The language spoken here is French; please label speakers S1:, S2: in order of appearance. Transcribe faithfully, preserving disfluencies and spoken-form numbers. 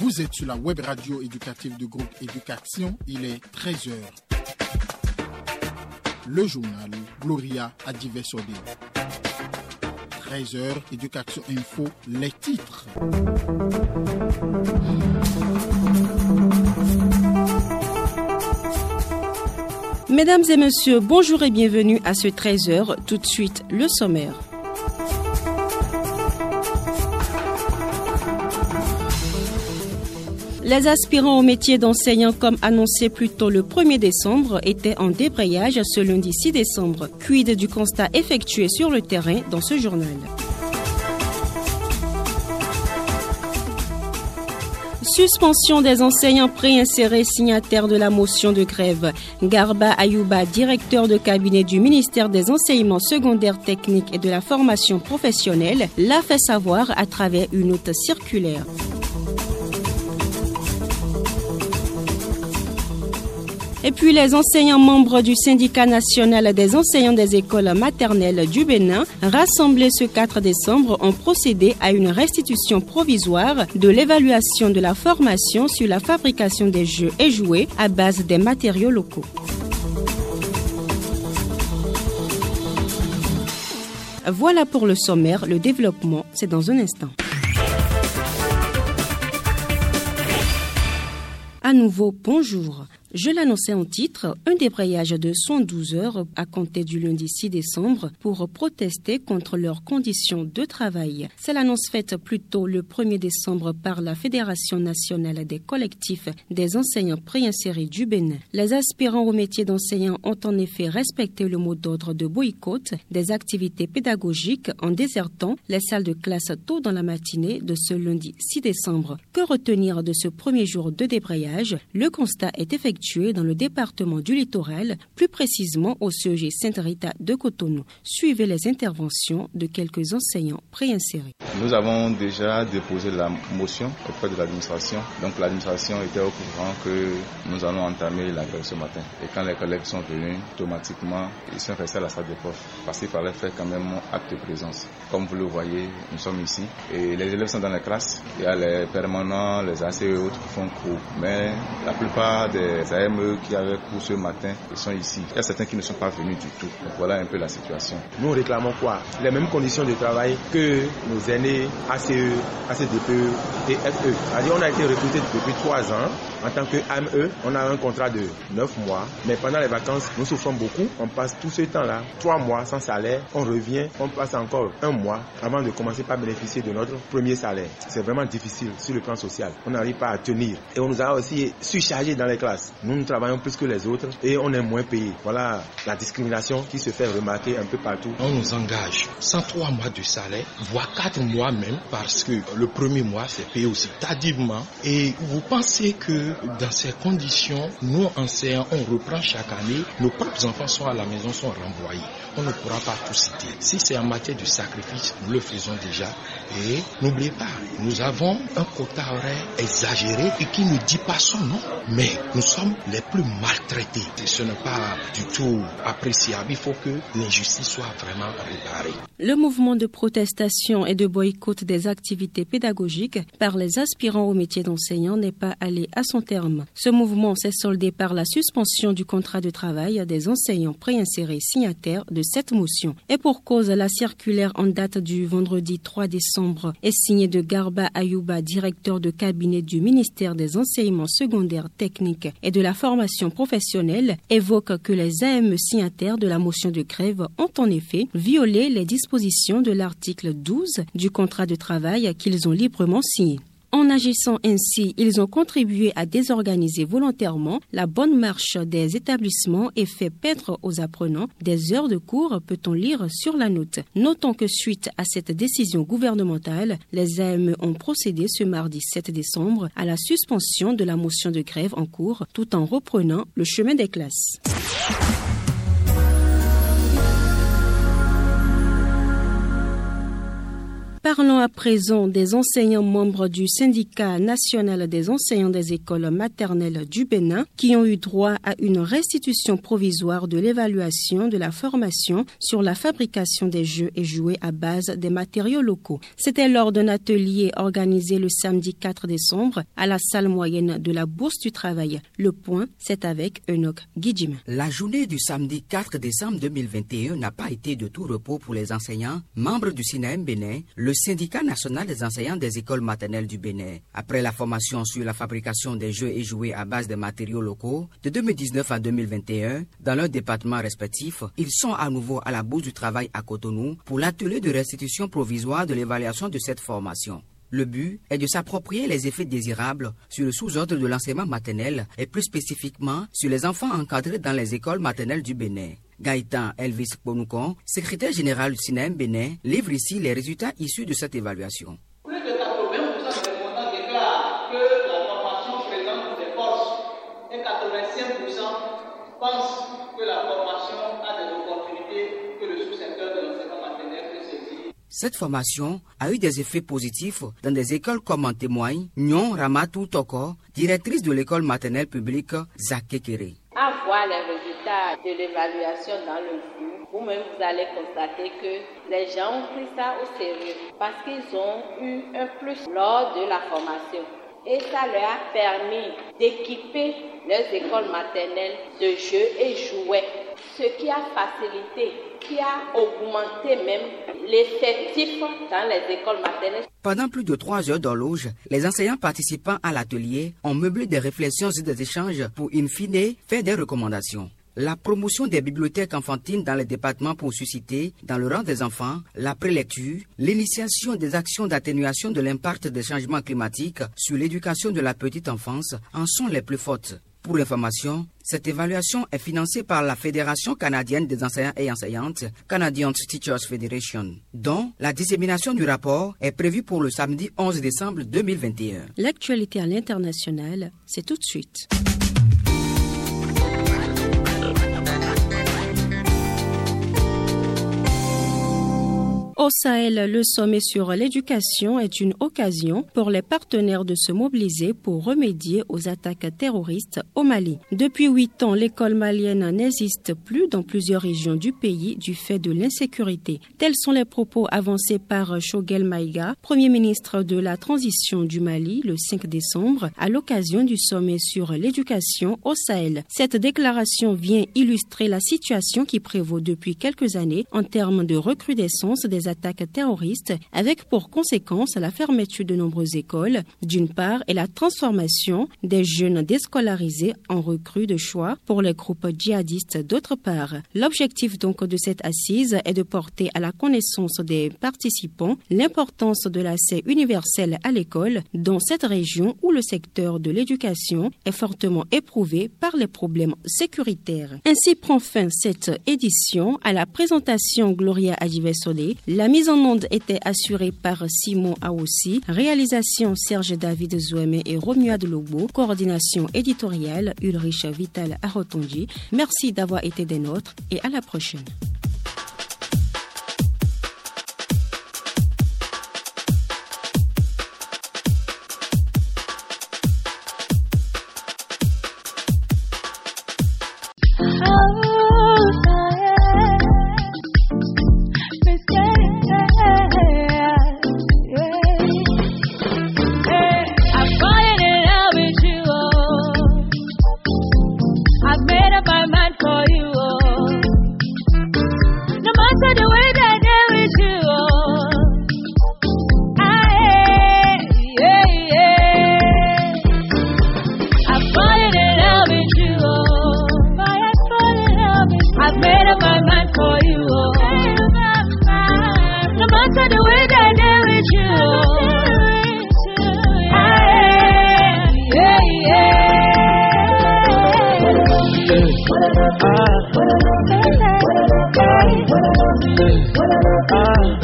S1: Vous êtes sur la web radio éducative du groupe Éducation, il est treize heures. Le journal Gloria Adivesode. treize heures, Éducation Info, les titres.
S2: Mesdames et messieurs, bonjour et bienvenue à ce treize heures. Tout de suite, le sommaire. Les aspirants au métier d'enseignant, comme annoncé plus tôt le premier décembre, étaient en débrayage ce lundi six décembre. Quid du constat effectué sur le terrain dans ce journal. Suspension des enseignants préinsérés signataires de la motion de grève. Garba Ayouba, directeur de cabinet du ministère des Enseignements secondaires techniques et de la formation professionnelle, l'a fait savoir à travers une note circulaire. Et puis les enseignants membres du syndicat national des enseignants des écoles maternelles du Bénin, rassemblés ce quatre décembre, ont procédé à une restitution provisoire de l'évaluation de la formation sur la fabrication des jeux et jouets à base des matériaux locaux. Voilà pour le sommaire, le développement, c'est dans un instant. À nouveau, bonjour. Je l'annonçais en titre, un débrayage de cent douze heures à compter du lundi six décembre pour protester contre leurs conditions de travail. C'est l'annonce faite plus tôt le premier décembre par la Fédération nationale des collectifs des enseignants préinsérés du Bénin. Les aspirants au métier d'enseignant ont en effet respecté le mot d'ordre de boycott des activités pédagogiques en désertant les salles de classe tôt dans la matinée de ce lundi six décembre. Que retenir de ce premier jour de débrayage? Le constat est effectué dans le département du Littoral, plus précisément au C E G Sainte-Rita de Cotonou. Suivez les interventions de quelques enseignants préinsérés.
S3: Nous avons déjà déposé la motion auprès de l'administration. Donc l'administration était au courant que nous allons entamer la grève ce matin. Et quand les collègues sont venus, automatiquement, ils sont restés à la salle des profs parce qu'il fallait faire quand même acte de présence. Comme vous le voyez, nous sommes ici et les élèves sont dans les classes. Il y a les permanents, les A C E et autres qui font cours. Mais la plupart des A M E qui avaient cours ce matin, ils sont ici. Il y a certains qui ne sont pas venus du tout. Donc voilà un peu la situation.
S4: Nous réclamons quoi? Les mêmes conditions de travail que nos aînés A C E, A C D P E et F E. C'est-à-dire on a été recrutés depuis trois ans en tant que A M E. On a un contrat de neuf mois. Mais pendant les vacances, nous souffrons beaucoup. On passe tout ce temps-là, trois mois sans salaire. On revient, on passe encore un mois avant de commencer par bénéficier de notre premier salaire. C'est vraiment difficile sur le plan social. On n'arrive pas à tenir. Et on nous a aussi surchargés dans les classes. Nous, nous travaillons plus que les autres et on est moins payés. Voilà la discrimination qui se fait remarquer un peu partout.
S5: On nous engage sans trois mois de salaire, voire quatre mois même, parce que le premier mois, c'est payé aussi tardivement. Et vous pensez que dans ces conditions, nous, enseignants, on reprend chaque année, nos propres enfants sont à la maison, sont renvoyés. On ne pourra pas tout citer. Si c'est en matière de sacrifice, nous le faisons déjà. Et n'oubliez pas, nous avons un quota horaire exagéré et qui ne dit pas son nom. Mais nous sommes les plus maltraités. Et ce n'est pas du tout appréciable. Il faut que l'injustice soit vraiment réparée.
S2: Le mouvement de protestation et de boycott des activités pédagogiques par les aspirants au métier d'enseignant n'est pas allé à son terme. Ce mouvement s'est soldé par la suspension du contrat de travail des enseignants préinsérés signataires de cette motion. Et pour cause, la circulaire en date du vendredi trois décembre est signée de Garba Ayouba, directeur de cabinet du ministère des Enseignements secondaires techniques et de la formation professionnelle, évoque que les A M E signataires de la motion de grève ont en effet violé les dispositions de l'article douze du contrat de travail qu'ils ont librement signé. En agissant ainsi, ils ont contribué à désorganiser volontairement la bonne marche des établissements et fait perdre aux apprenants des heures de cours, peut-on lire sur la note. Notons que suite à cette décision gouvernementale, les A M E ont procédé ce mardi sept décembre à la suspension de la motion de grève en cours, tout en reprenant le chemin des classes. Parlons à présent des enseignants membres du syndicat national des enseignants des écoles maternelles du Bénin qui ont eu droit à une restitution provisoire de l'évaluation de la formation sur la fabrication des jeux et jouets à base des matériaux locaux. C'était lors d'un atelier organisé le samedi quatre décembre à la salle moyenne de la Bourse du Travail. Le point, c'est avec Enoch Guidjim.
S6: La journée du samedi quatre décembre deux mille vingt et un n'a pas été de tout repos pour les enseignants, membres du SINAEM Bénin, le syndicat national des enseignants des écoles maternelles du Bénin. Après la formation sur la fabrication des jeux et jouets à base de matériaux locaux de deux mille dix-neuf à deux mille vingt et un, dans leurs départements respectifs, ils sont à nouveau à la Bourse du Travail à Cotonou pour l'atelier de restitution provisoire de l'évaluation de cette formation. Le but est de s'approprier les effets désirables sur le sous-ordre de l'enseignement maternel et plus spécifiquement sur les enfants encadrés dans les écoles maternelles du Bénin. Gaëtan Elvis Ponoukon, secrétaire général du SINAEM Bénin, livre ici les résultats issus de cette évaluation.
S7: Plus de quatre-vingts pour cent des répondants déclarent que la formation présente des forces et quatre-vingt-cinq pour cent pensent que la formation a des opportunités que le sous-secteur de l'enseignement maternel peut saisir.
S6: Cette formation a eu des effets positifs dans des écoles comme en témoigne Nyon Ramatou Toko, directrice de l'école maternelle publique Zakekere.
S8: À voir les résultats de l'évaluation dans le flux, vous-même vous allez constater que les gens ont pris ça au sérieux parce qu'ils ont eu un plus lors de la formation. Et ça leur a permis d'équiper leurs écoles maternelles de jeux et jouets, ce qui a facilité, qui a augmenté même l'effectif dans les écoles maternelles.
S6: Pendant plus de trois heures d'horloge, les enseignants participants à l'atelier ont meublé des réflexions et des échanges pour, in fine, faire des recommandations. La promotion des bibliothèques enfantines dans les départements pour susciter, dans le rang des enfants, la prélecture, l'initiation des actions d'atténuation de l'impact des changements climatiques sur l'éducation de la petite enfance en sont les plus fortes. Pour l'information, cette évaluation est financée par la Fédération canadienne des enseignants et enseignantes, Canadian Teachers Federation, dont la dissémination du rapport est prévue pour le samedi onze décembre deux mille vingt et un.
S2: L'actualité à l'international, c'est tout de suite. Au Sahel, le sommet sur l'éducation est une occasion pour les partenaires de se mobiliser pour remédier aux attaques terroristes au Mali. Depuis huit ans, l'école malienne n'existe plus dans plusieurs régions du pays du fait de l'insécurité. Tels sont les propos avancés par Choguel Maïga, Premier ministre de la transition du Mali, le cinq décembre, à l'occasion du sommet sur l'éducation au Sahel. Cette déclaration vient illustrer la situation qui prévaut depuis quelques années en termes de recrudescence des attaques terroristes, avec pour conséquence la fermeture de nombreuses écoles, d'une part, et la transformation des jeunes déscolarisés en recrues de choix pour les groupes djihadistes, d'autre part. L'objectif donc de cette assise est de porter à la connaissance des participants l'importance de l'accès universel à l'école dans cette région où le secteur de l'éducation est fortement éprouvé par les problèmes sécuritaires. Ainsi prend fin cette édition. À la présentation Gloria Adjivesole, la mise en onde était assurée par Simon Aossi, réalisation Serge David Zoueme et Romua Delobo, coordination éditoriale Ulrich Vital Arotonji. Merci d'avoir été des nôtres et à la prochaine.
S9: I've made up my mind for you. No matter the way that I deal with you. Yeah, yeah. Ah, ah, ah, ah.